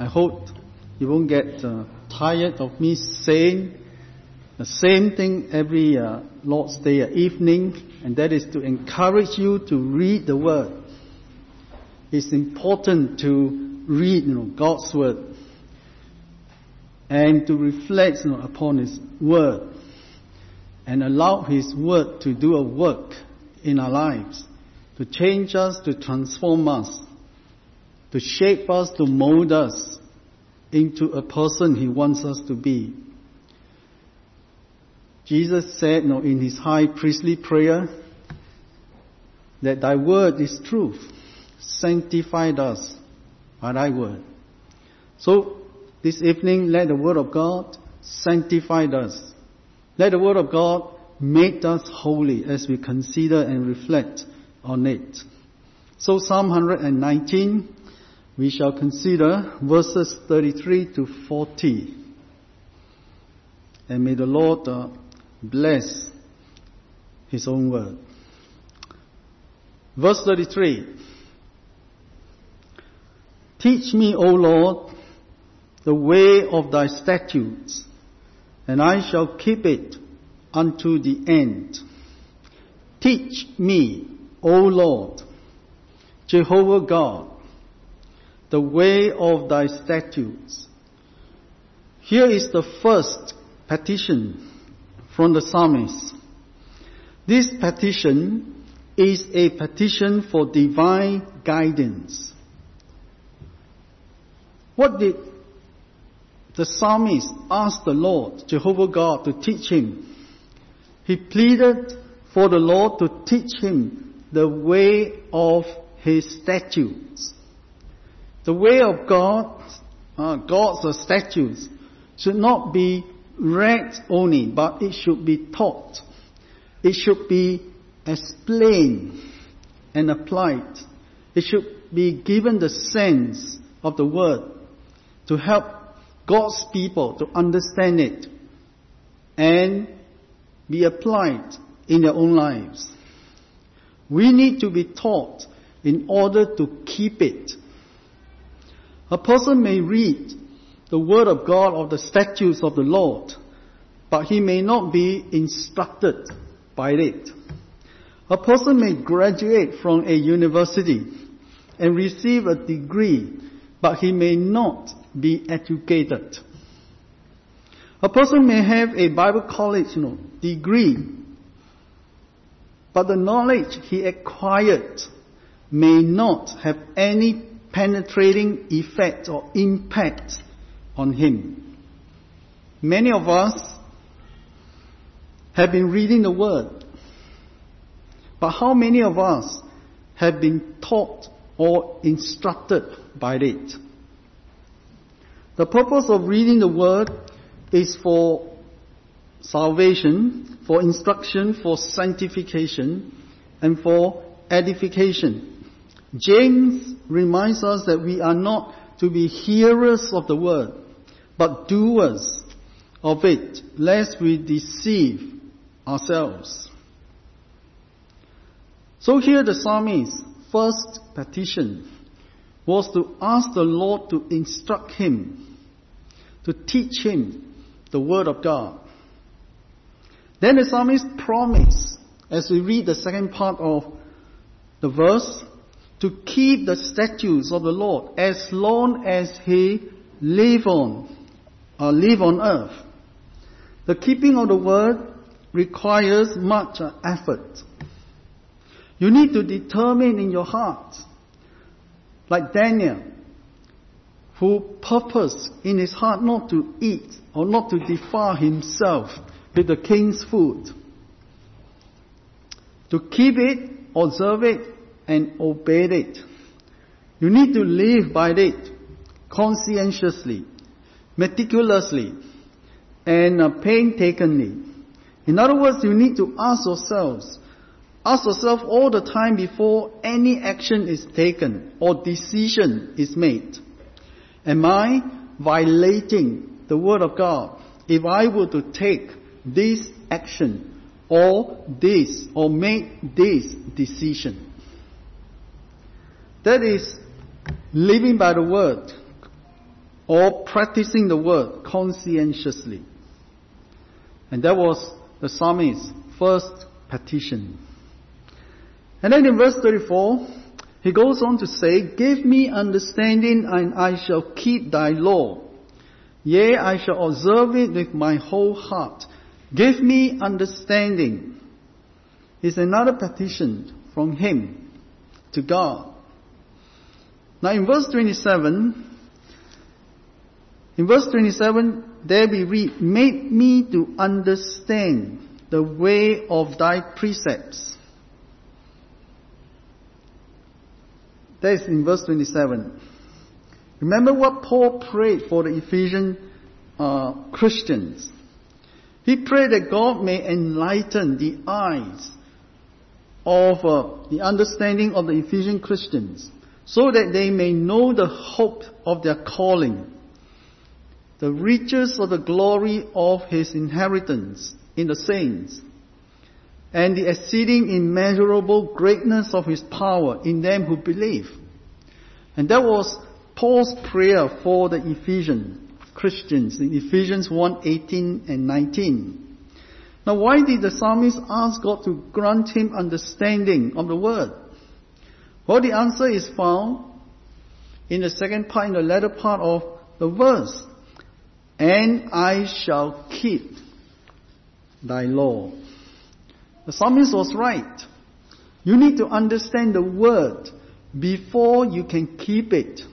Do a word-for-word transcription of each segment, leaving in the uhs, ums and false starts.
I hope you won't get uh, tired of me saying the same thing every uh, Lord's Day evening, and that is to encourage you to read the Word. It's important to read, you know, God's Word and to reflect, you know, upon His Word and allow His Word to do a work in our lives, to change us, to transform us, to shape us, to mold us into a person He wants us to be. Jesus said, you know, in His high priestly prayer, that Thy word is truth. Sanctify us by Thy word. So, this evening, let the word of God sanctify us. Let the word of God make us holy as we consider and reflect on it. So, Psalm one nineteen, we shall consider verses thirty-three to forty. And may the Lord uh, bless His own word. Verse thirty-three. Teach me, O Lord, the way of Thy statutes, and I shall keep it unto the end. Teach me, O Lord, Jehovah God, the way of Thy statutes. Here is the first petition from the psalmist. This petition is a petition for divine guidance. What did the psalmist ask the Lord, Jehovah God, to teach him? He pleaded for the Lord to teach him the way of His statutes. The way of God, uh, God's statutes should not be read only, but it should be taught. It should be explained and applied. It should be given the sense of the word to help God's people to understand it and be applied in their own lives. We need to be taught in order to keep it. A person may read the word of God or the statutes of the Lord, but he may not be instructed by it. A person may graduate from a university and receive a degree, but he may not be educated. A person may have a Bible college, you know, degree, but the knowledge he acquired may not have any penetrating effect or impact on him. Many of us have been reading the Word, but how many of us have been taught or instructed by it? The purpose of reading the Word is for salvation, for instruction, for sanctification, and for edification. James reminds us that we are not to be hearers of the Word, but doers of it, lest we deceive ourselves. So here the psalmist's first petition was to ask the Lord to instruct him, to teach him the Word of God. Then the psalmist promised, as we read the second part of the verse, to keep the statutes of the Lord as long as he live on, or live on earth. The keeping of the Word requires much effort. You need to determine in your heart, like Daniel, who purposed in his heart not to eat or not to defile himself with the king's food. To keep it, observe it, and obey it. You need to live by it conscientiously, meticulously, and uh, painstakingly. In other words, you need to ask yourselves, ask yourself all the time before any action is taken or decision is made. Am I violating the Word of God if I were to take this action or this or make this decision? That is living by the Word or practicing the word conscientiously. And that was the psalmist's first petition. And then in verse thirty-four, he goes on to say, "Give me understanding, and I shall keep thy law. Yea, I shall observe it with my whole heart." Give me understanding is another petition from him to God. Now in verse twenty-seven, in verse twenty-seven, there we read, "Make me to understand the way of thy precepts." That is in verse twenty-seven. Remember what Paul prayed for the Ephesian uh, Christians. He prayed that God may enlighten the eyes of uh, the understanding of the Ephesian Christians, so that they may know the hope of their calling, the riches of the glory of his inheritance in the saints, and the exceeding immeasurable greatness of his power in them who believe. And that was Paul's prayer for the Ephesian Christians in Ephesians one, eighteen and nineteen. Now why did the psalmist ask God to grant him understanding of the word? Well, the answer is found in the second part, in the latter part of the verse. "And I shall keep thy law." The psalmist was right. You need to understand the word before you can keep it.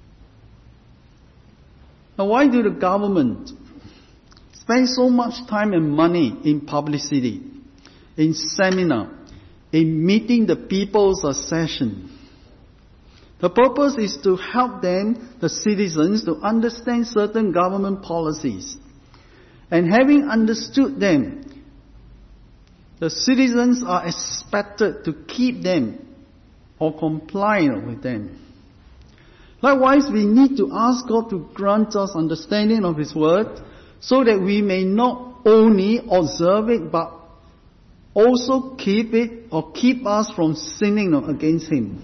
Now why do the government spend so much time and money in publicity, in seminar, in meeting the people's session? The purpose is to help them, the citizens, to understand certain government policies. And having understood them, the citizens are expected to keep them or comply with them. Likewise, we need to ask God to grant us understanding of His Word, so that we may not only observe it, but also keep it, or keep us from sinning against Him.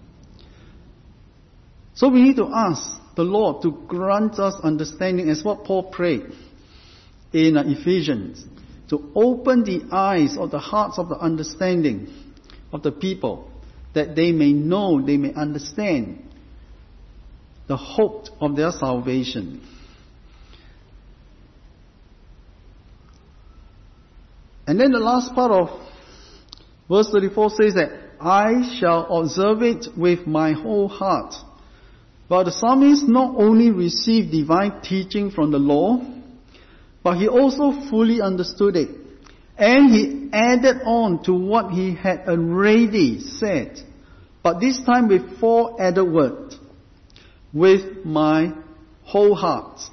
So we need to ask the Lord to grant us understanding, as what Paul prayed in Ephesians, to open the eyes of the hearts of the understanding of the people, that they may know, they may understand the hope of their salvation. And then the last part of verse thirty-four says that, "I shall observe it with my whole heart." But the psalmist not only received divine teaching from the law, but he also fully understood it. And he added on to what he had already said, but this time with four added words: "With my whole heart."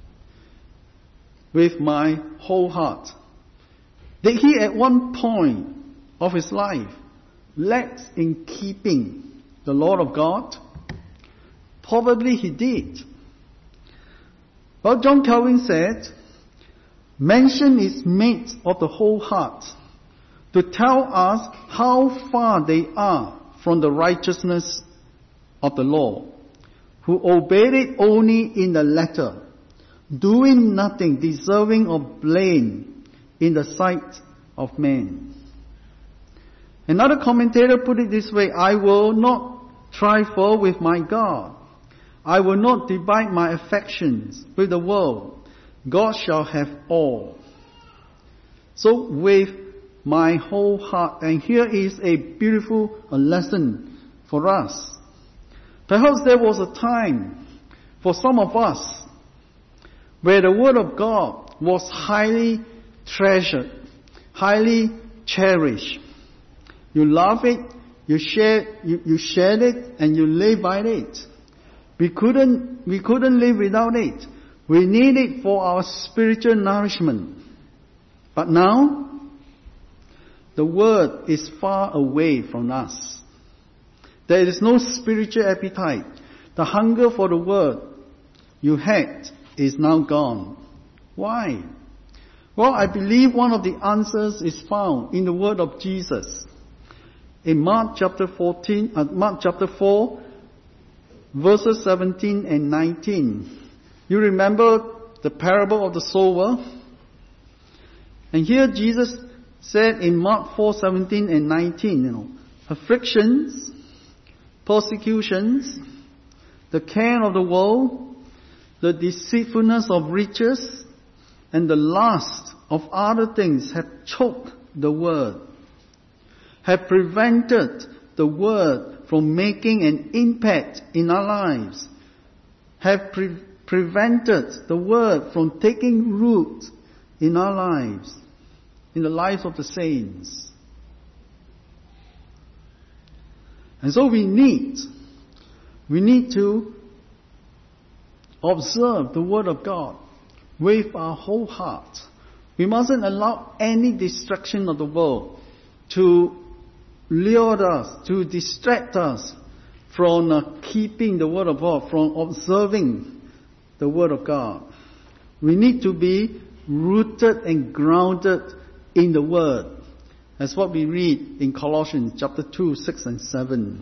With my whole heart. Did he at one point of his life lack in keeping the law of God? Probably he did. But John Calvin said, mention is made of the whole heart to tell us how far they are from the righteousness of the law, who obeyed it only in the letter, doing nothing deserving of blame in the sight of men. Another commentator put it this way: "I will not trifle with my God. I will not divide my affections with the world. God shall have all." So with my whole heart. And here is a beautiful lesson for us. Perhaps there was a time for some of us where the Word of God was highly treasured, highly cherished. You love it, you share, you, you shared it, and you live by it. We couldn't, we couldn't live without it. We need it for our spiritual nourishment. But now, the Word is far away from us. There is no spiritual appetite. The hunger for the Word you had is now gone. Why? Well, I believe one of the answers is found in the word of Jesus. In Mark chapter fourteen, uh, Mark chapter four, verses seventeen and nineteen. You remember the parable of the sower? And here Jesus said in Mark four seventeen and nineteen, you know, afflictions, persecutions, the care of the world, the deceitfulness of riches, and the lust of other things have choked the word, have prevented the word from making an impact in our lives, have pre- prevented the word from taking root in our lives, in the lives of the saints. And so we need, we need to observe the Word of God with our whole heart. We mustn't allow any distraction of the world to lure us, to distract us from uh, keeping the Word of God, from observing the Word of God. We need to be rooted and grounded in the Word. That's what we read in Colossians chapter two, six and seven.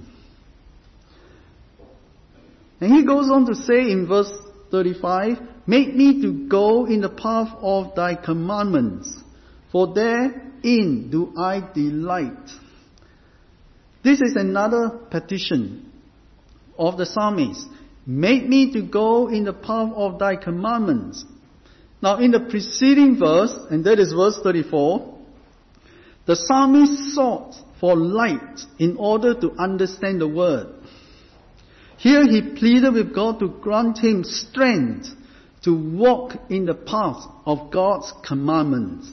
And he goes on to say in verse thirty-five, make me to go in the path of thy commandments, for therein do I delight. This is another petition of the psalmist. Make me to go in the path of thy commandments. Now in the preceding verse, and that is verse thirty-four, the psalmist sought for light in order to understand the word. Here he pleaded with God to grant him strength to walk in the path of God's commandments.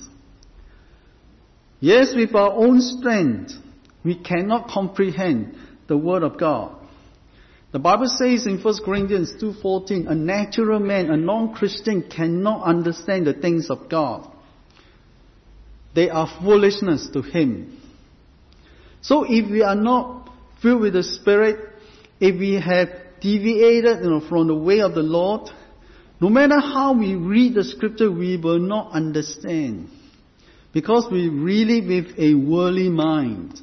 Yes, with our own strength, we cannot comprehend the word of God. The Bible says in First Corinthians two fourteen, a natural man, a non-Christian cannot understand the things of God. They are foolishness to him. So if we are not filled with the Spirit, if we have deviated, you know, from the way of the Lord, no matter how we read the Scripture, we will not understand. Because we read it with a worldly mind.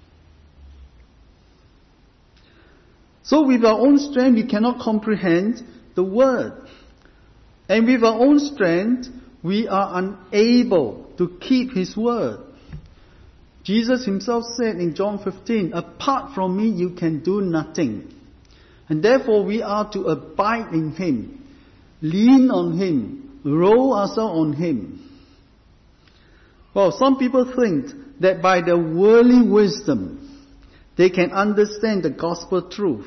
So with our own strength, we cannot comprehend the Word. And with our own strength, we are unable to keep His Word. Jesus Himself said in John fifteen, apart from me you can do nothing. And therefore we are to abide in Him, lean on Him, roll ourselves on Him. Well, some people think that by their worldly wisdom, they can understand the gospel truth.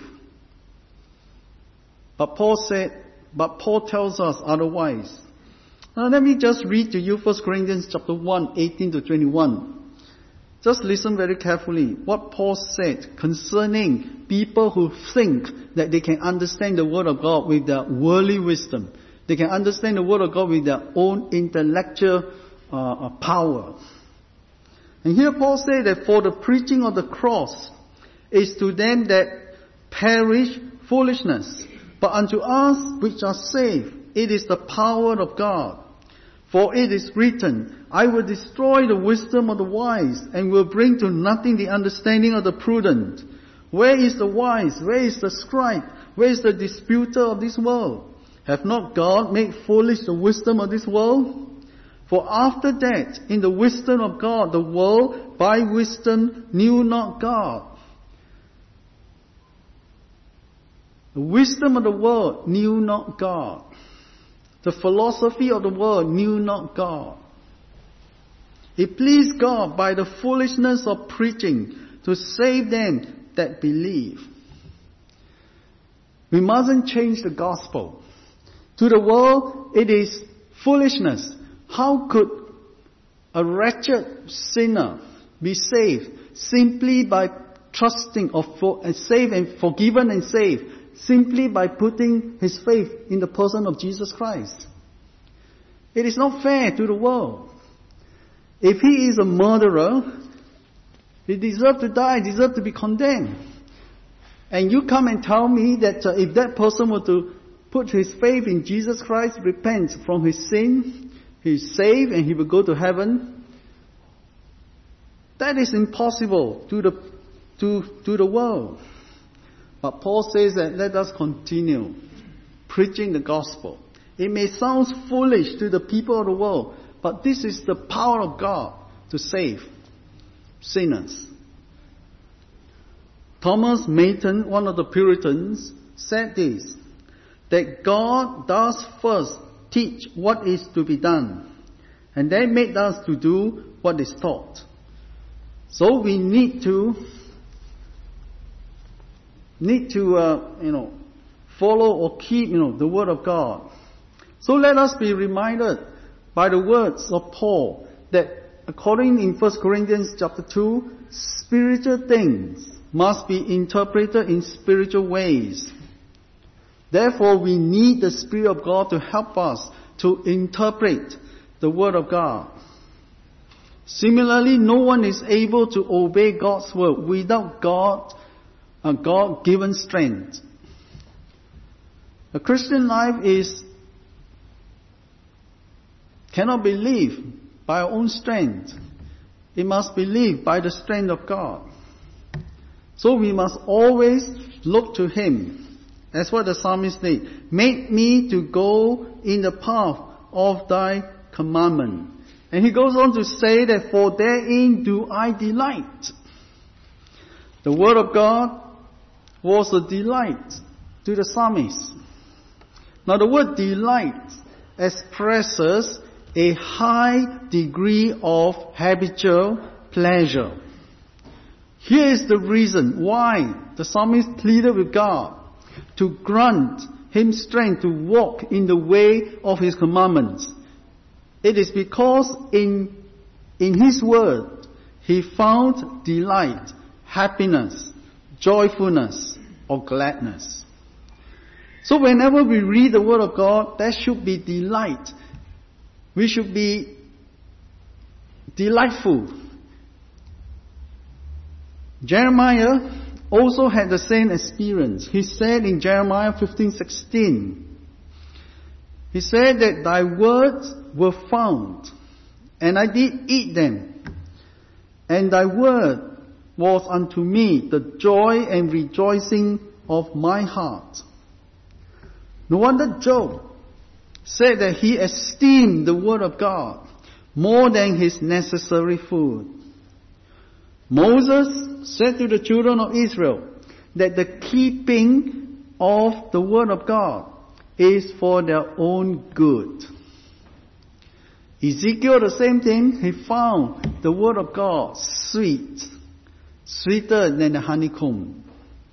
But Paul said, but Paul tells us otherwise. Now let me just read to you First Corinthians chapter one, eighteen to twenty-one. Just listen very carefully what Paul said concerning people who think that they can understand the Word of God with their worldly wisdom. They can understand the Word of God with their own intellectual uh, power. And here Paul said that for the preaching of the cross is to them that perish foolishness, but unto us which are saved it is the power of God. For it is written, I will destroy the wisdom of the wise, and will bring to nothing the understanding of the prudent. Where is the wise? Where is the scribe? Where is the disputer of this world? Hath not God made foolish the wisdom of this world? For after that, in the wisdom of God, the world by wisdom knew not God. The wisdom of the world knew not God. The philosophy of the world knew not God. It pleased God by the foolishness of preaching to save them that believe. We mustn't change the gospel. To the world, it is foolishness. How could a wretched sinner be saved simply by trusting or for, and saved and forgiven and saved simply by putting his faith in the person of Jesus Christ? It is not fair to the world. If he is a murderer, he deserves to die, deserves to be condemned. And you come and tell me that uh, if that person were to put his faith in Jesus Christ, repent from his sin, he's saved and he will go to heaven. That is impossible to the to to the world. But Paul says that let us continue preaching the gospel. It may sound foolish to the people of the world, but this is the power of God to save sinners. Thomas Merton, one of the Puritans, said this, that God does first teach what is to be done, and then make us to do what is taught. So we need to need to uh, you know follow or keep you know the word of God. So let us be reminded by the words of Paul that according in First Corinthians chapter two, spiritual things must be interpreted in spiritual ways. Therefore, we need the Spirit of God to help us to interpret the Word of God. Similarly, no one is able to obey God's word without God, a God-given strength. The Christian life is cannot be lived by our own strength. It must be lived by the strength of God. So we must always look to Him. That's what the psalmist did. Make me to go in the path of thy commandment. And he goes on to say that for therein do I delight. The word of God was a delight to the psalmist. Now the word delight expresses a high degree of habitual pleasure. Here is the reason why the psalmist pleaded with God to grant him strength to walk in the way of His commandments. It is because in, in His word, he found delight, happiness, joyfulness, or gladness. So whenever we read the word of God, there should be delight. We should be delightful. Jeremiah also had the same experience. He said in Jeremiah fifteen sixteen, he said that thy words were found, and I did eat them, and thy word was unto me the joy and rejoicing of my heart. No wonder Job said that he esteemed the word of God more than his necessary food. Moses said to the children of Israel that the keeping of the word of God is for their own good. Ezekiel, the same thing, he found the word of God sweet, sweeter than the honeycomb.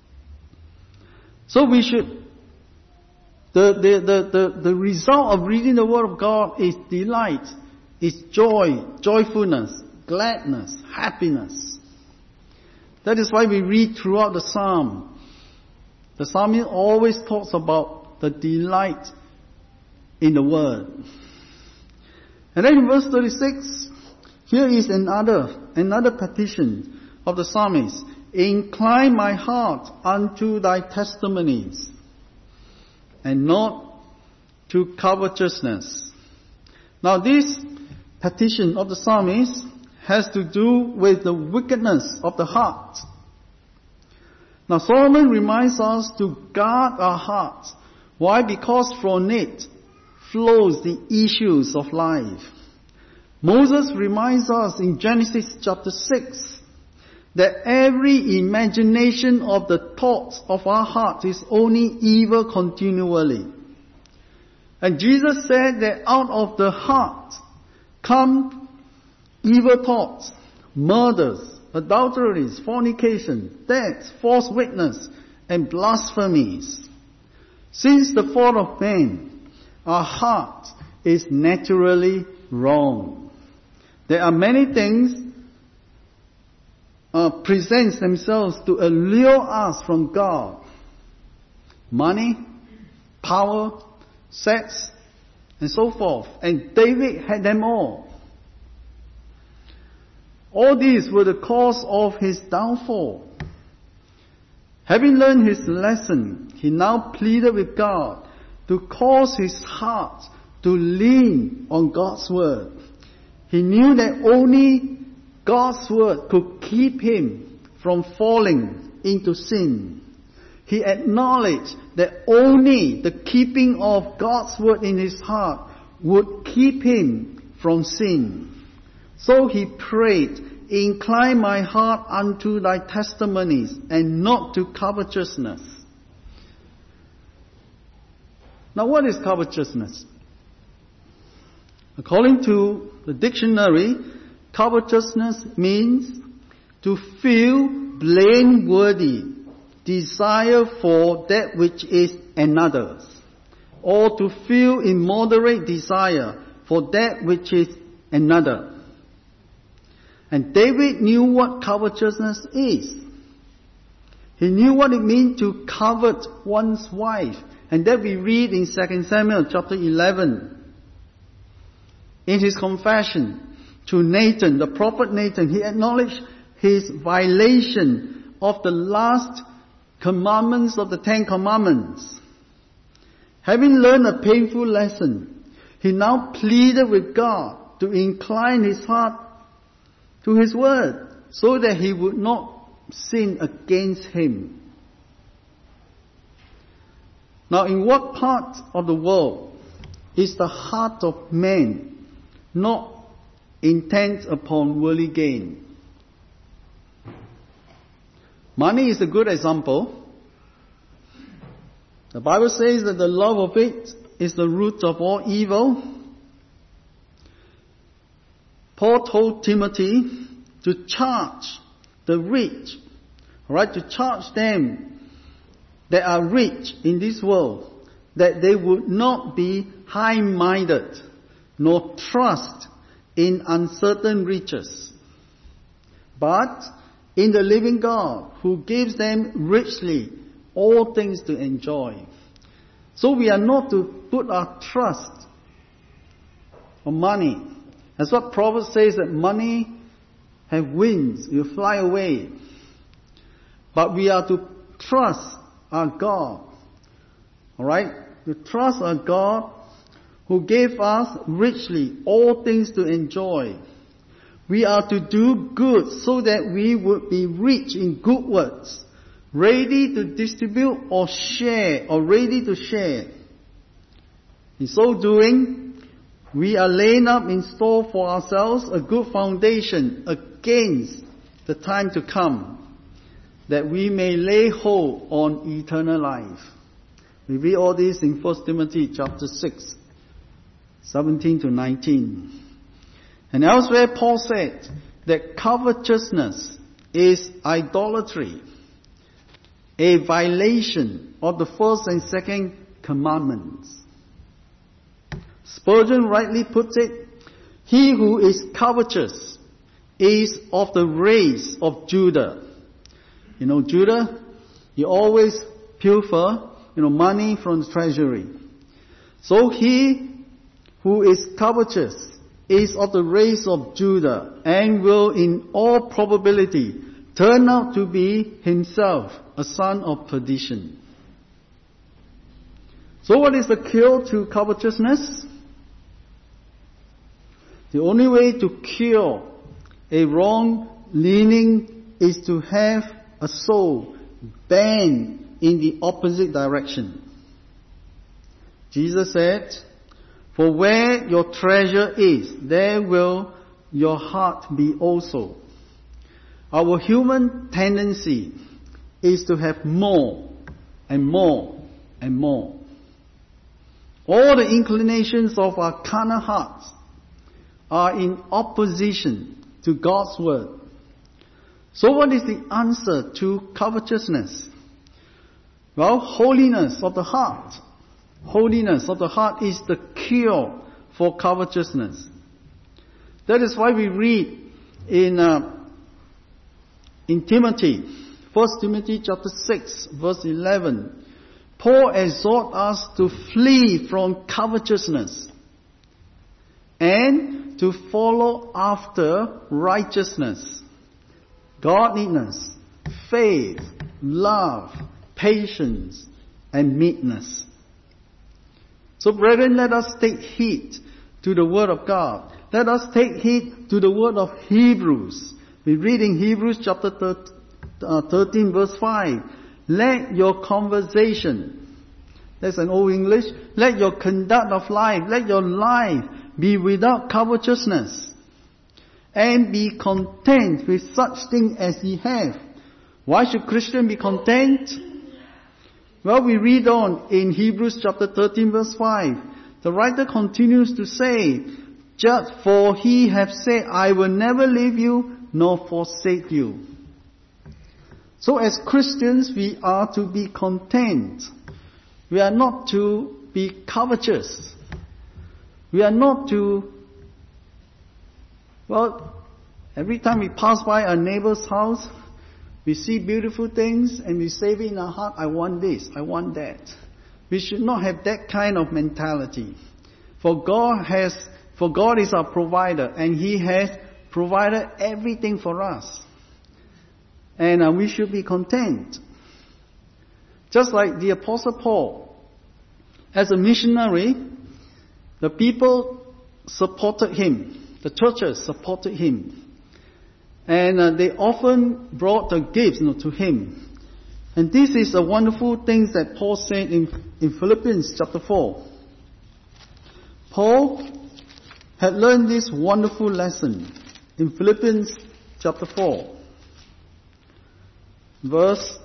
So we should, the, the, the, the, the result of reading the word of God is delight, is joy, joyfulness, gladness, happiness. That is why we read throughout the psalm. The psalmist always talks about the delight in the word. And then in verse thirty-six, here is another, another petition of the psalmist. Incline my heart unto thy testimonies, and not to covetousness. Now this petition of the psalmist has to do with the wickedness of the heart. Now Solomon reminds us to guard our hearts. Why? Because from it flows the issues of life. Moses reminds us in Genesis chapter six that every imagination of the thoughts of our heart is only evil continually. And Jesus said that out of the heart come evil thoughts, murders, adulteries, fornication, thefts, false witness, and blasphemies. Since the fall of man, our heart is naturally wrong. There are many things uh, presents themselves to allure us from God. Money, power, sex, and so forth. And David had them all. All these were the cause of his downfall. Having learned his lesson, he now pleaded with God to cause his heart to lean on God's word. He knew that only God's word could keep him from falling into sin. he acknowledged that only the keeping of God's word in his heart would keep him from sin. So he prayed, "Incline my heart unto thy testimonies, and not to covetousness." Now, what is covetousness? According to the dictionary, covetousness means to feel blameworthy desire for that which is another's, or to feel immoderate desire for that which is another. And David knew what covetousness is. He knew what it means to covet one's wife. And that we read in Second Samuel chapter eleven. In his confession to Nathan, the prophet Nathan, he acknowledged his violation of the last commandments of the Ten Commandments. Having learned a painful lesson, he now pleaded with God to incline his heart to his word, so that he would not sin against him. Now, in what part of the world is the heart of man not intent upon worldly gain? Money is a good example. The Bible says that the love of it is the root of all evil. Paul told Timothy to charge the rich, right, to charge them that are rich in this world, that they would not be high-minded, nor trust in uncertain riches, but in the living God, who gives them richly all things to enjoy. So we are not to put our trust on money. That's what Proverbs says, that money have wings, you fly away. But we are to trust our God. Alright? To trust our God who gave us richly all things to enjoy. We are to do good so that we would be rich in good works, ready to distribute or share, or ready to share. In so doing, we are laying up in store for ourselves a good foundation against the time to come, that we may lay hold on eternal life. We read all this in First Timothy chapter six, seventeen to nineteen. And elsewhere Paul said that covetousness is idolatry, a violation of the first and second commandments. Spurgeon rightly puts it, "He who is covetous is of the race of Judah." You know, Judah, he always pilfer, you know, money from the treasury. So he who is covetous is of the race of Judah, and will in all probability turn out to be himself a son of perdition. So what is the cure to covetousness? The only way to cure a wrong leaning is to have a soul bent in the opposite direction. Jesus said, "For where your treasure is, there will your heart be also." Our human tendency is to have more and more and more. All the inclinations of our carnal hearts are in opposition to God's word. So what is the answer to covetousness? Well, holiness of the heart. Holiness of the heart is the cure for covetousness. That is why we read in uh, in Timothy, First Timothy chapter six, verse eleven, Paul exhorts us to flee from covetousness and to follow after righteousness, godliness, faith, love, patience, and meekness. So brethren, let us take heed to the word of God. Let us take heed to the word of Hebrews. We read in Hebrews chapter thirteen verse five, let your conversation, that's an old English, let your conduct of life, let your life be without covetousness, and be content with such things as ye have. Why should Christians be content? Well, we read on in Hebrews chapter thirteen verse five. The writer continues to say, just for he hath said, I will never leave you nor forsake you. So as Christians, we are to be content. We are not to be covetous. We are not to, well, every time we pass by our neighbor's house, we see beautiful things and we say in our heart, I want this, I want that. We should not have that kind of mentality. For God has, for God is our provider, and He has provided everything for us. And uh, we should be content. Just like the Apostle Paul, as a missionary, the people supported him. The churches supported him. And uh, they often brought the gifts, you know, to him. And this is a wonderful thing that Paul said in, in Philippians chapter four. Paul had learned this wonderful lesson in Philippians chapter four, verse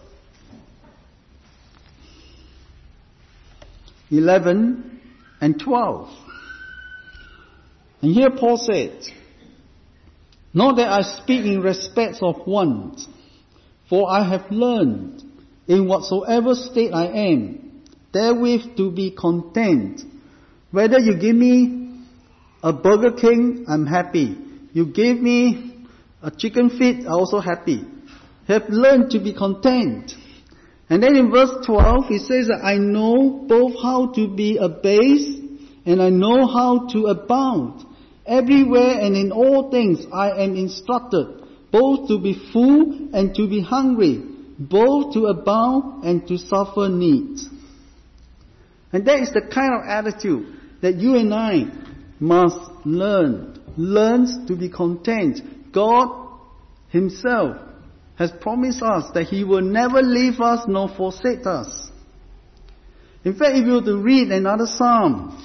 eleven and twelve. And here Paul said, not that I speak in respect of want, for I have learned in whatsoever state I am, therewith to be content. Whether you give me a Burger King, I'm happy. You give me a chicken feet, I'm also happy. Have learned to be content. And then in verse twelve, he says that I know both how to be abased and I know how to abound. Everywhere and in all things I am instructed, both to be full and to be hungry, both to abound and to suffer need. And that is the kind of attitude that you and I must learn. Learn to be content. God Himself has promised us that He will never leave us nor forsake us. In fact, if you were to read another psalm,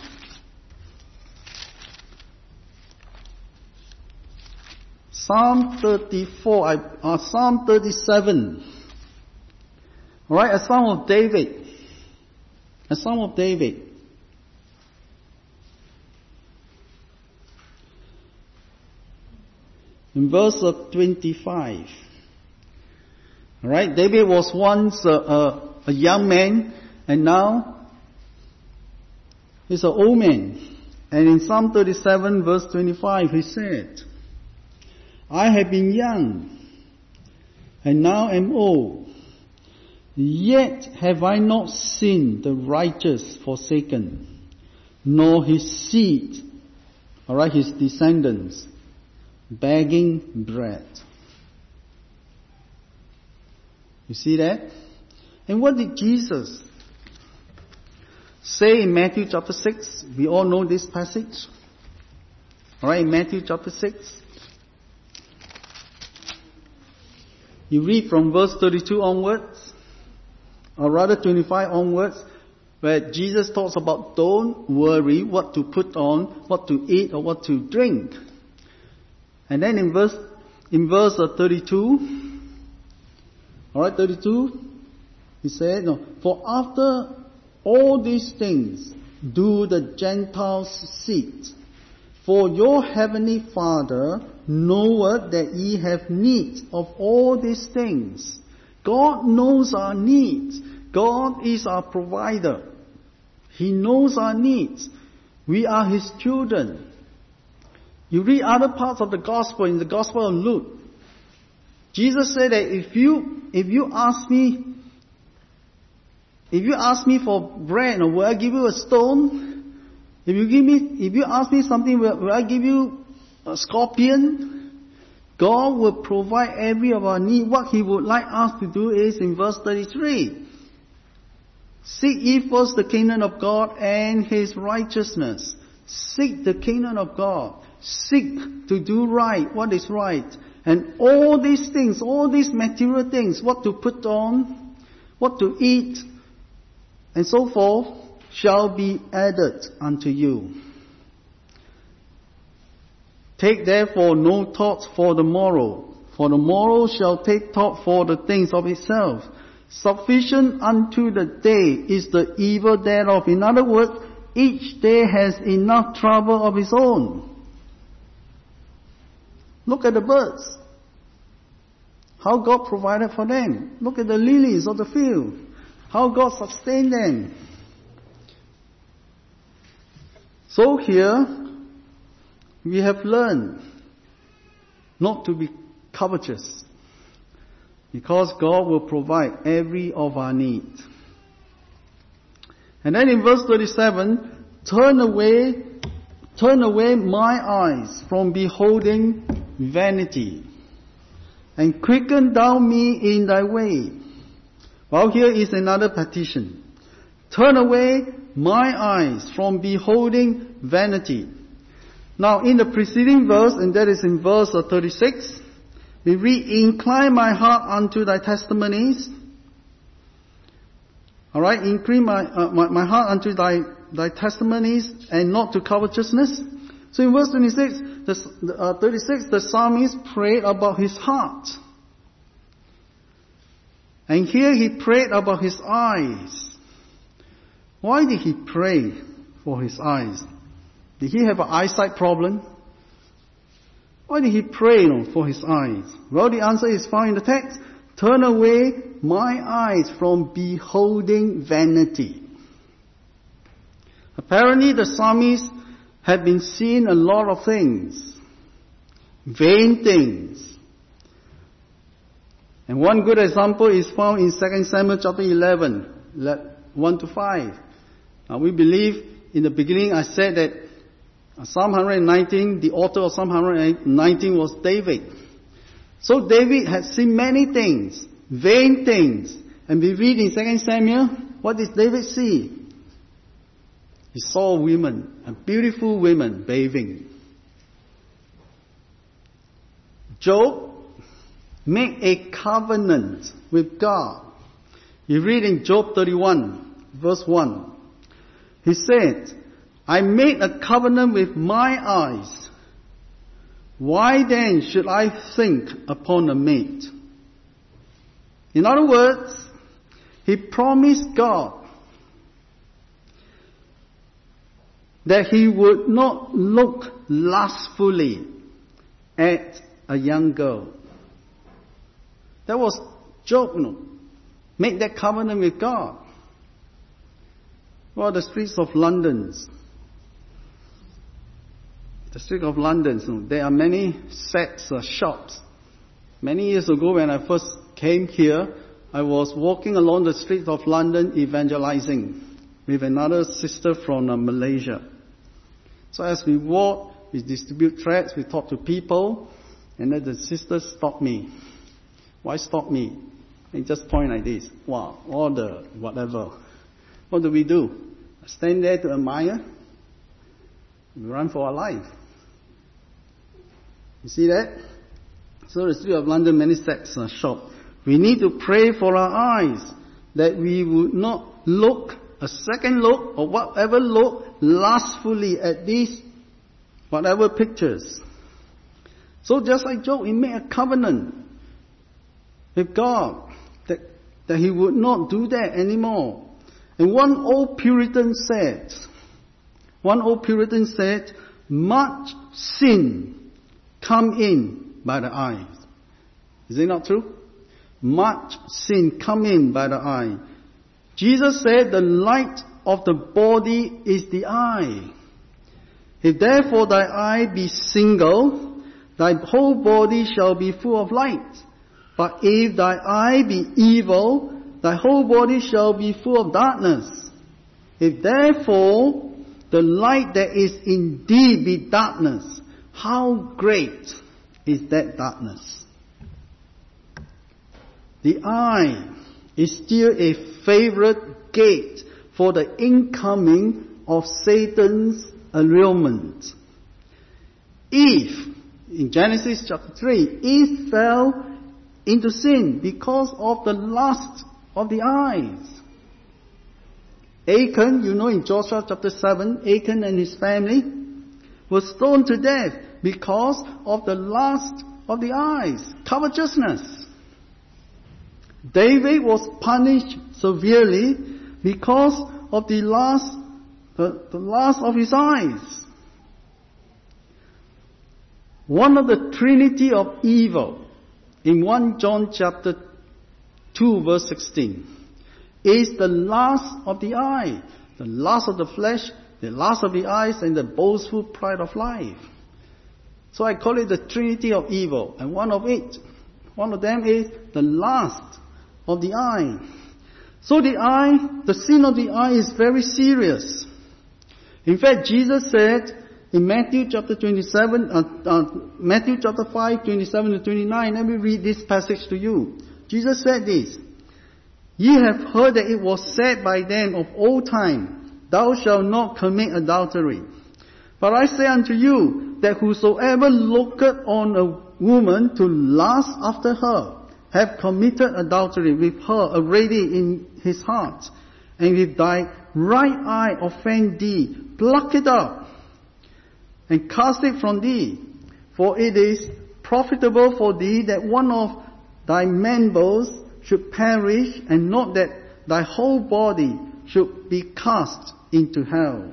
Psalm thirty-four, uh, Psalm thirty-seven, alright, a Psalm of David, a Psalm of David. In verse twenty-five, alright, David was once a, a, a young man, and now he's an old man. And in Psalm thirty-seven, verse twenty-five, he said, I have been young, and now am old, yet have I not seen the righteous forsaken, nor his seed, alright, his descendants, begging bread. You see that? And what did Jesus say in Matthew chapter six? We all know this passage. Alright, in Matthew chapter six. You read from verse thirty-two onwards, or rather twenty-five onwards, where Jesus talks about don't worry what to put on, what to eat, or what to drink. And then in verse in verse thirty-two, alright, thirty-two, he said, no, for after all these things do the Gentiles seek. For your heavenly Father knoweth that ye have need of all these things. God knows our needs. God is our provider. He knows our needs. We are His children. You read other parts of the Gospel, in the Gospel of Luke. Jesus said that if you, if you ask me, if you ask me for bread, will I give you a stone? If you give me, if you ask me something, will, will I give you a scorpion? God will provide every of our need. What He would like us to do is in verse thirty-three. Seek ye first the kingdom of God and His righteousness. Seek the kingdom of God. Seek to do right, what is right. And all these things, all these material things, what to put on, what to eat, and so forth, shall be added unto you. Take therefore no thought for the morrow, for the morrow shall take thought for the things of itself. Sufficient unto the day is the evil thereof. In other words, each day has enough trouble of its own. Look at the birds. How God provided for them. Look at the lilies of the field. How God sustained them. So here, we have learned not to be covetous, because God will provide every of our needs. And then in verse thirty-seven, turn away, turn away my eyes from beholding vanity, and quicken thou me in thy way. Well, here is another petition. Turn away my eyes from beholding vanity. Now, in the preceding verse, and that is in verse thirty-six, we read, incline my heart unto thy testimonies. Alright, incline my, uh, my, my heart unto thy, thy testimonies, and not to covetousness. So in verse twenty-six, the, uh, thirty-six, the psalmist prayed about his heart. And here he prayed about his eyes. Why did he pray for his eyes? Did he have an eyesight problem? Why did he pray you know, for his eyes? Well, the answer is found in the text. Turn away my eyes from beholding vanity. Apparently the psalmist had been seeing a lot of things. Vain things. And one good example is found in Second Samuel chapter eleven, one to five. Now we believe in the beginning I said that Psalm one nineteen, the author of Psalm one nineteen was David. So David had seen many things, vain things. And we read in Second Samuel, what did David see? He saw women, a beautiful women bathing. Job made a covenant with God. You read in Job thirty-one, verse one. He said, I made a covenant with my eyes. Why then should I think upon a mate? In other words, he promised God that he would not look lustfully at a young girl. That was Job, you know, made that covenant with God. Well, the streets of London, the streets of London, you know, there are many sex uh, shops. Many years ago when I first came here, I was walking along the streets of London evangelizing with another sister from uh, Malaysia. So as we walk, we distribute tracts, we talk to people, and then the sister stopped me. Why stop me? And just point like this. Wow, all the whatever. What do we do? Stand there to admire? We run for our life. You see that? So the street of London, many sex uh, shop. We need to pray for our eyes that we would not look, a second look or whatever look, lustfully at these whatever pictures. So just like Job, he made a covenant with God that, that he would not do that anymore. And one old Puritan said, one old Puritan said, much sin come in by the eyes. Is it not true? Much sin come in by the eye. Jesus said the light of the body is the eye. If therefore thy eye be single, thy whole body shall be full of light. But if thy eye be evil, thy whole body shall be full of darkness. If therefore the light that is indeed be darkness, how great is that darkness? The eye is still a favorite gate for the incoming of Satan's allurement. Eve, in Genesis chapter three, Eve fell into sin because of the lust of the eyes. Achan, you know in Joshua chapter seven, Achan and his family were stoned to death because of the lust of the eyes, covetousness. David was punished severely because of the lust, the, the lust of his eyes. One of the trinity of evil in First John chapter two verse sixteen is the lust of the eye, the lust of the flesh, the lust of the eyes, and the boastful pride of life. So I call it the trinity of evil, and one of it, one of them is the lust of the eye. So the eye, the sin of the eye is very serious. In fact, Jesus said in Matthew chapter twenty-seven, uh, uh, Matthew chapter five, twenty-seven to twenty-nine, let me read this passage to you. Jesus said this, "Ye have heard that it was said by them of old time, Thou shalt not commit adultery. But I say unto you, that whosoever looketh on a woman to lust after her, have committed adultery with her already in his heart. And if thy right eye offend thee, pluck it up, and cast it from thee. For it is profitable for thee that one of thy members should perish, and not that thy whole body should be cast into hell."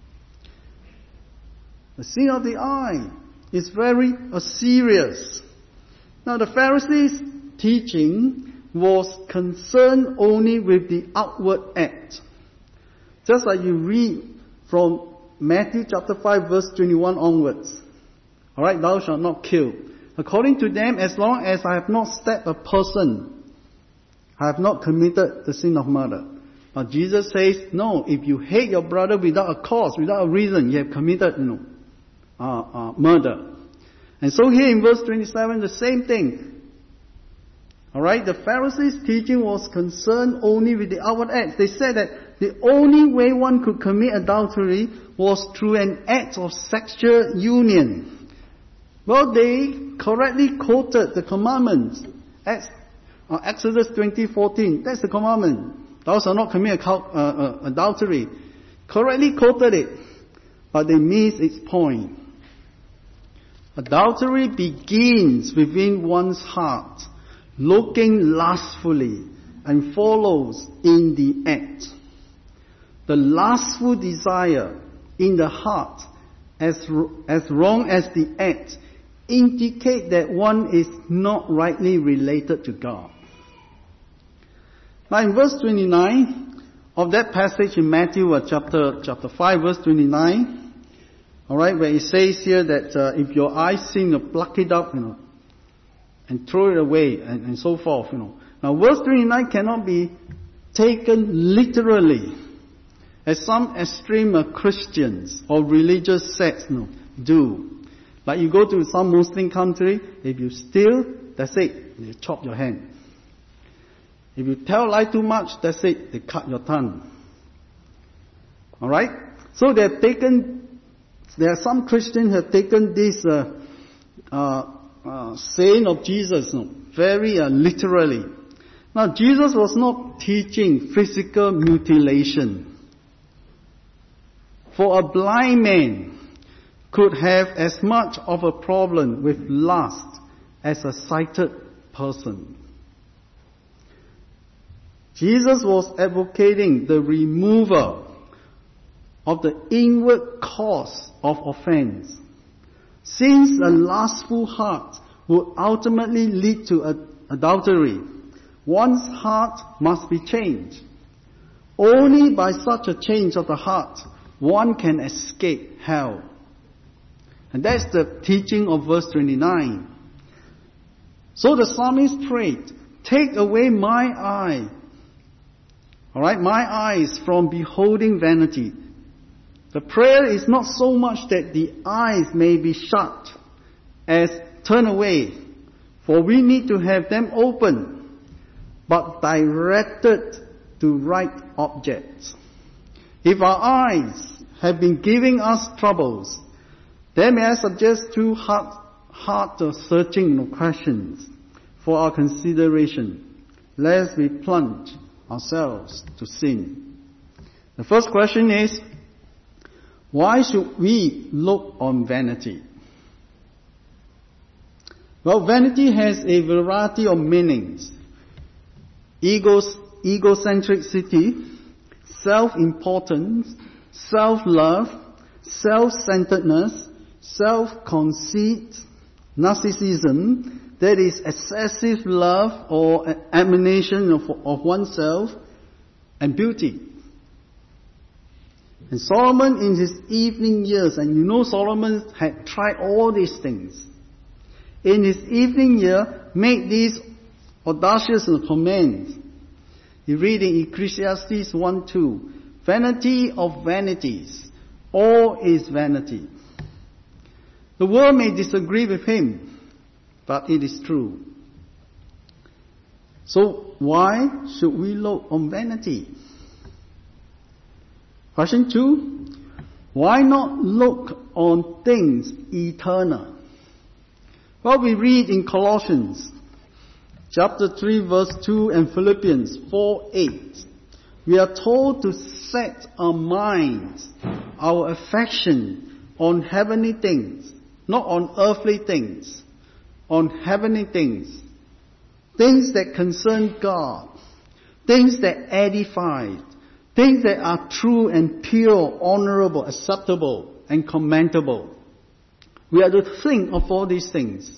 The sin of the eye is very uh, serious. Now the Pharisees' teaching was concerned only with the outward act. Just like you read from Matthew chapter five verse twenty-one onwards. Alright, thou shalt not kill. According to them, as long as I have not stabbed a person, I have not committed the sin of murder. But Jesus says, no, if you hate your brother without a cause, without a reason, you have committed, you know, uh, uh, murder. And so here in verse twenty-seven, the same thing. Alright, the Pharisees' teaching was concerned only with the outward acts. They said that the only way one could commit adultery was through an act of sexual union. Well, they correctly quoted the commandments. Exodus twenty fourteen, that's the commandment. Thou shalt not commit uh, uh, adultery. Correctly quoted it, but they missed its point. Adultery begins within one's heart, looking lustfully, and follows in the act. The lustful desire in the heart, as, as wrong as the act, indicate that one is not rightly related to God. Now in verse twenty-nine of that passage in Matthew uh, chapter chapter five verse twenty-nine, all right, where it says here that uh, if your eye sin, you pluck it up, you know, and throw it away, and, and so forth, you know. Now verse twenty-nine cannot be taken literally, as some extreme uh, Christians or religious sects, you know, do. Like you go to some Muslim country, if you steal, that's it, they chop your hand. If you tell lie too much, that's it, they cut your tongue. Alright? So they have taken, there are some Christians who have taken this uh, uh, uh, saying of Jesus, you know, very uh, literally. Now Jesus was not teaching physical mutilation. For a blind man could have as much of a problem with lust as a sighted person. Jesus was advocating the removal of the inward cause of offense, since a lustful heart would ultimately lead to adultery. One's heart must be changed. Only by such a change of the heart one can escape hell. And that's the teaching of verse twenty-nine. So the psalmist prayed, "Take away my eye." Alright, my eyes from beholding vanity. The prayer is not so much that the eyes may be shut as turn away, for we need to have them open, but directed to right objects. If our eyes have been giving us troubles, then may I suggest two heart, heart searching questions for our consideration, lest we plunge ourselves to sin. The first question is, why should we look on vanity? Well, vanity has a variety of meanings. Egos, egocentricity, self-importance, self-love, self-centeredness, self-conceit, narcissism, that is excessive love or admiration of, of oneself, and beauty. And Solomon in his evening years, and you know Solomon had tried all these things, in his evening year made these audacious comments. You read in Ecclesiastes one two, vanity of vanities, all is vanity. The world may disagree with him, but it is true. So why should we look on vanity? Question two, why not look on things eternal? Well, we read in Colossians chapter three verse two and Philippians four eight. We are told to set our minds, our affection on heavenly things, not on earthly things, on heavenly things. Things that concern God, things that edify, things that are true and pure, honorable, acceptable, and commendable. We are to think of all these things.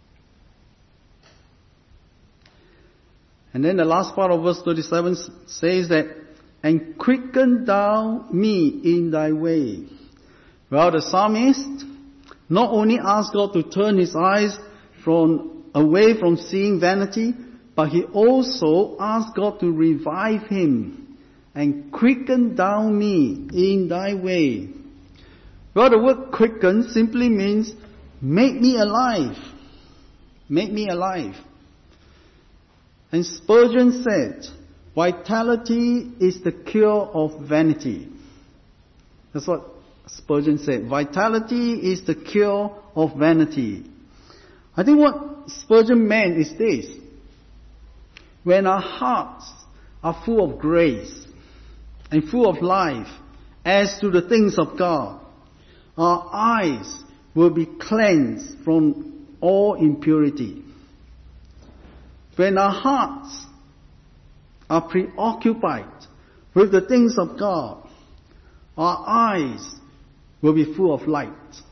And then the last part of verse thirty-seven says that, and quicken thou me in thy way. Well, the psalmist not only asked God to turn his eyes from away from seeing vanity, but he also asked God to revive him and quicken thou me in thy way. Well, the word quicken simply means make me alive. Make me alive. And Spurgeon said, vitality is the cure of vanity. That's what Spurgeon said. Vitality is the cure of vanity. I think what Spurgeon meant is this. When our hearts are full of grace and full of life as to the things of God, our eyes will be cleansed from all impurity. When our hearts are preoccupied with the things of God, our eyes will be full of light.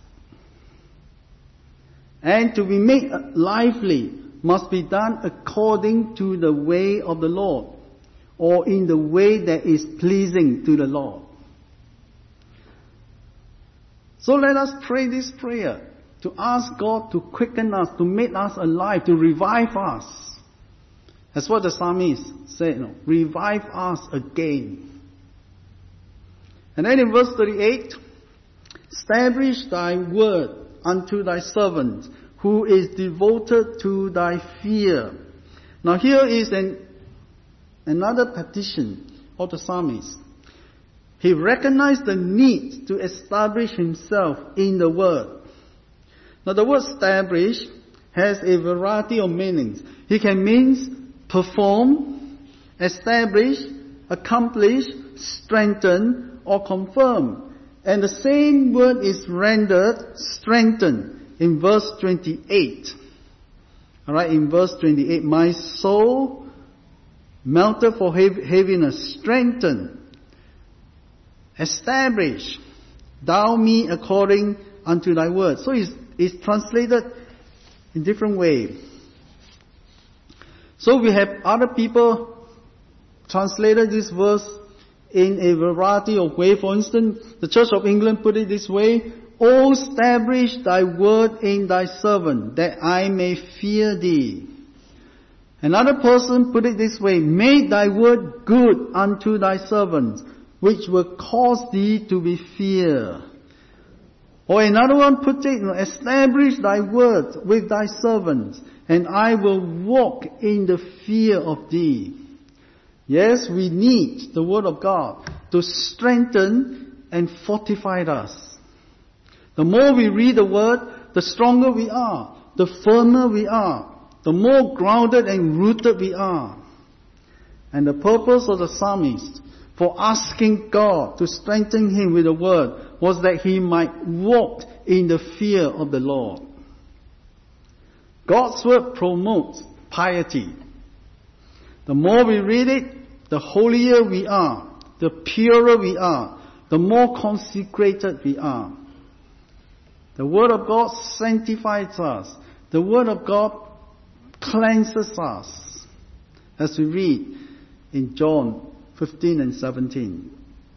And to be made lively must be done according to the way of the Lord, or in the way that is pleasing to the Lord. So let us pray this prayer to ask God to quicken us, to make us alive, to revive us. That's what the psalmist said, no, revive us again. And then in verse thirty-eight, establish thy word unto thy servant, who is devoted to thy fear. Now here is an, another petition of the psalmist. He recognized the need to establish himself in the word. Now the word establish has a variety of meanings. It can mean perform, establish, accomplish, strengthen, or confirm. And the same word is rendered strengthen in verse twenty-eight. Alright, in verse twenty-eight, my soul melted for heaviness, strengthen, establish thou me according unto thy word. So it's, it's translated in different ways. So we have other people translated this verse in a variety of ways. For instance, the Church of England put it this way: O establish thy word in thy servant, that I may fear thee. Another person put it this way: make thy word good unto thy servants, which will cause thee to be feared. Or another one put it, establish thy word with thy servants, and I will walk in the fear of thee. Yes, we need the word of God to strengthen and fortify us. The more we read the word, the stronger we are, the firmer we are, the more grounded and rooted we are. And the purpose of the psalmist for asking God to strengthen him with the word was that he might walk in the fear of the Lord. God's word promotes piety. The more we read it, the holier we are, the purer we are, the more consecrated we are. The word of God sanctifies us. The word of God cleanses us. As we read in John fifteen and seventeen.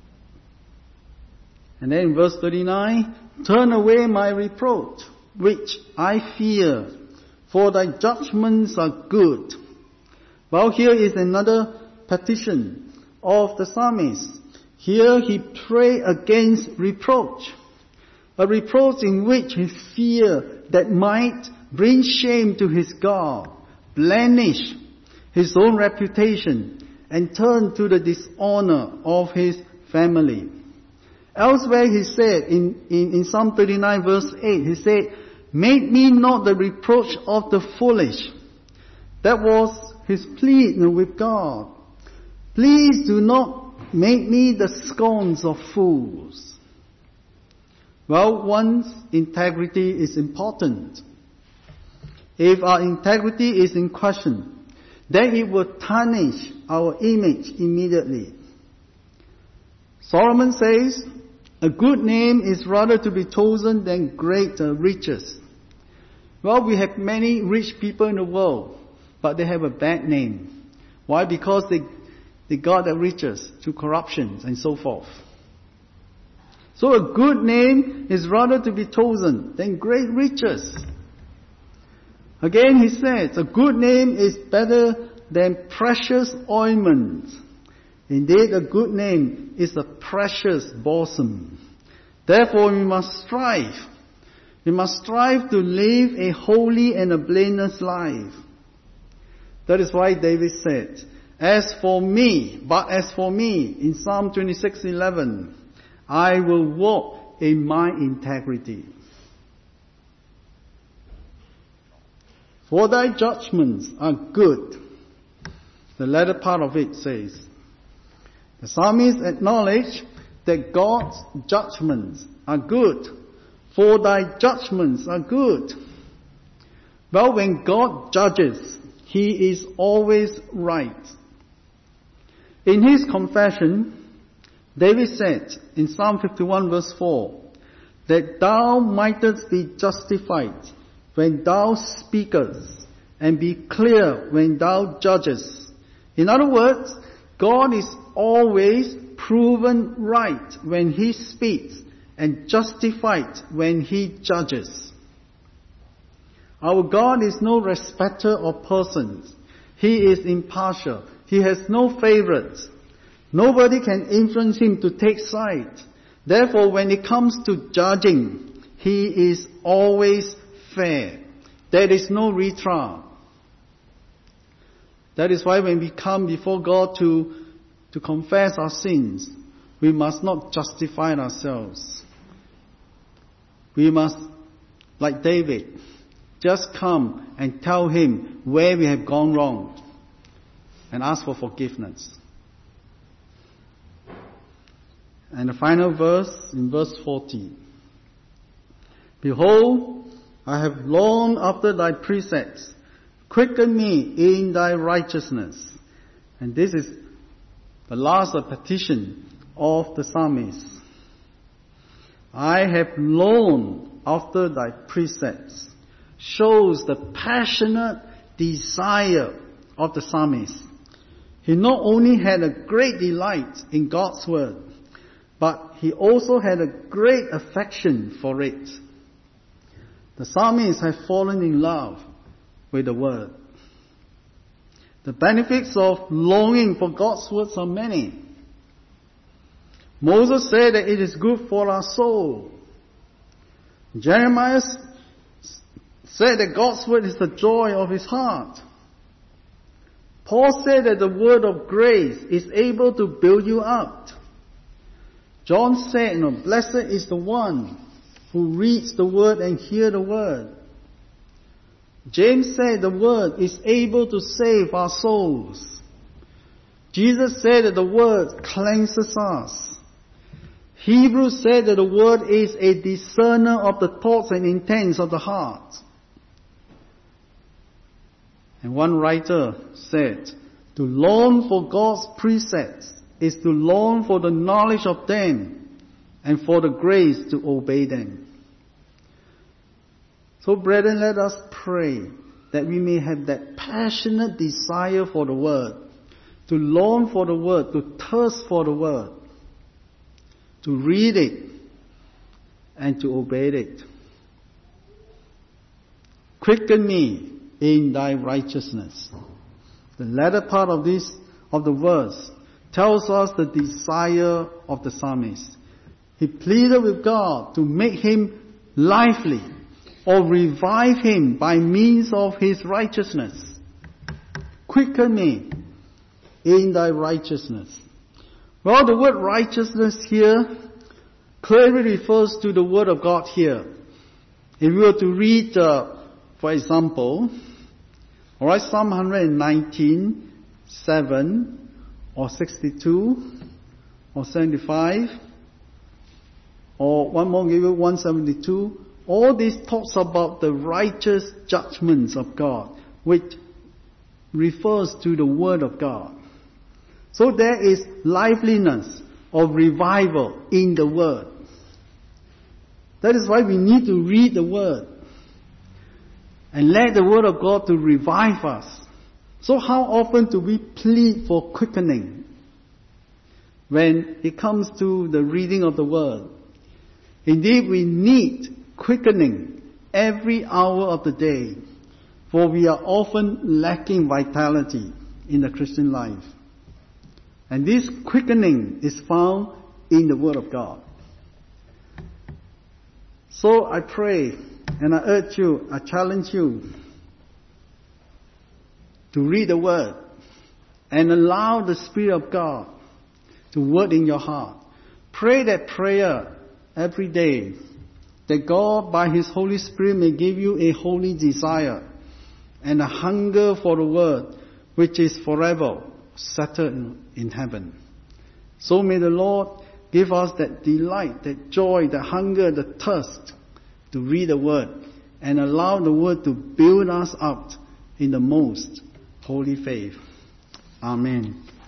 And then in verse thirty-nine, turn away my reproach, which I fear, for thy judgments are good. Well, here is another petition of the psalmist. Here he prayed against reproach. A reproach in which he feared that might bring shame to his God, blemish his own reputation, and turn to the dishonor of his family. Elsewhere he said, in, in, in Psalm thirty-nine verse eight, he said, make me not the reproach of the foolish. That was his plea with God. Please do not make me the scorns of fools. Well, one's integrity is important. If our integrity is in question, then it will tarnish our image immediately. Solomon says, a good name is rather to be chosen than great riches. Well, we have many rich people in the world, but they have a bad name. Why? Because they, they got their riches through corruption and so forth. So a good name is rather to be chosen than great riches. Again, he says, a good name is better than precious ointment. Indeed, a good name is a precious balsam. Therefore, we must strive. We must strive to live a holy and a blameless life. That is why David said, as for me, but as for me, in Psalm twenty-six eleven, I will walk in my integrity. For thy judgments are good. The latter part of it says, the psalmist acknowledged that God's judgments are good. For thy judgments are good. Well, when God judges, he is always right. In his confession, David said in Psalm fifty-one verse four, that thou mightest be justified when thou speakest, and be clear when thou judgest. In other words, God is always proven right when he speaks, and justified when he judges. Our God is no respecter of persons. He is impartial. He has no favorites. Nobody can influence him to take sides. Therefore, when it comes to judging, he is always fair. There is no retrial. That is why when we come before God to, to confess our sins, we must not justify ourselves. We must, like David, just come and tell him where we have gone wrong and ask for forgiveness. And the final verse, in verse forty. Behold, I have longed after thy precepts. Quicken me in thy righteousness. And this is the last petition of the psalmist. I have longed after thy precepts. Shows the passionate desire of the psalmist. He not only had a great delight in God's word, but he also had a great affection for it. The psalmist had fallen in love with the word. The benefits of longing for God's words are many. Moses said that it is good for our soul. Jeremiah said that God's word is the joy of his heart. Paul said that the word of grace is able to build you up. John said, you know, blessed is the one who reads the word and hears the word. James said the word is able to save our souls. Jesus said that the word cleanses us. Hebrews said that the word is a discerner of the thoughts and intents of the heart. And one writer said, to long for God's precepts is to long for the knowledge of them and for the grace to obey them. So brethren, let us pray that we may have that passionate desire for the word, to long for the word, to thirst for the word, to read it and to obey it. Quicken me in thy righteousness. The latter part of this, of the verse, tells us the desire of the psalmist. He pleaded with God to make him lively or revive him by means of his righteousness. Quicken me in thy righteousness. Well, the word righteousness here clearly refers to the word of God here. If we were to read, uh, for example, alright, Psalm one nineteen, seven, or sixty-two, or seventy-five, or one more, give you one seventy-two, all these talks about the righteous judgments of God, which refers to the Word of God. So there is liveliness or revival in the Word. That is why we need to read the Word and let the Word of God to revive us. So how often do we plead for quickening when it comes to the reading of the Word? Indeed, we need quickening every hour of the day, for we are often lacking vitality in the Christian life. And this quickening is found in the Word of God. So I pray and I urge you, I challenge you to read the Word and allow the Spirit of God to work in your heart. Pray that prayer every day, that God by His Holy Spirit may give you a holy desire and a hunger for the Word which is forever settled in heaven. So may the Lord give us that delight, that joy, that hunger, the thirst to read the Word and allow the Word to build us up in the most holy faith. Amen.